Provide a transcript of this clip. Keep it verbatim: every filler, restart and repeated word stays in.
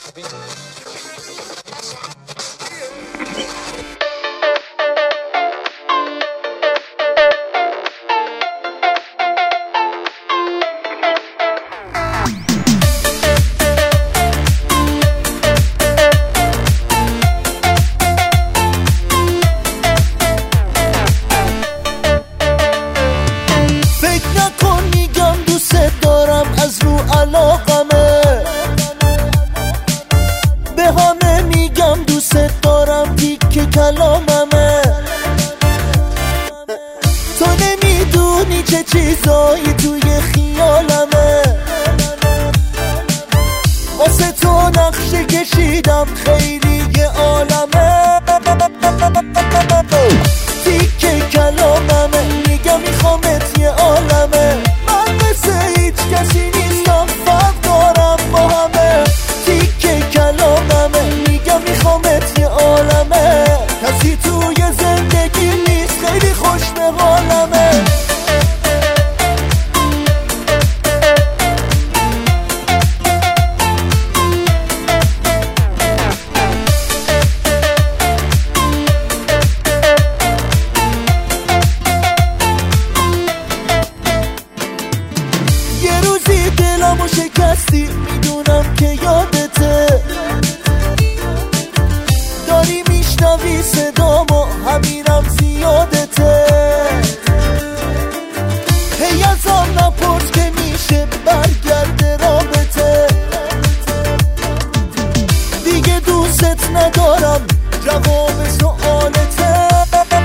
به همه میگم دوست دارم دیگه کلاممه. تو نمیدونی چه چیزایی توی خیالمه، واسه تو نقشه کشیدم خیلی یه عالمه. دیگه کلاممه میگم میخوامت یه عالمه. من مثل هیچ کسی نیستم، فرق دارم با همه. دیگه کلاممه میگم میخوامت یه عالمه. کسی توی زندگی نیست، خیلی خوش به حالمه. یه روزی دلمو شکستی، میدونم که یادته. داری میشنوی صدامو، همینم زیادته. هی ازم نپرس که میشه برگرده رابطه. دیگه دوست ندارم، جواب سوالته.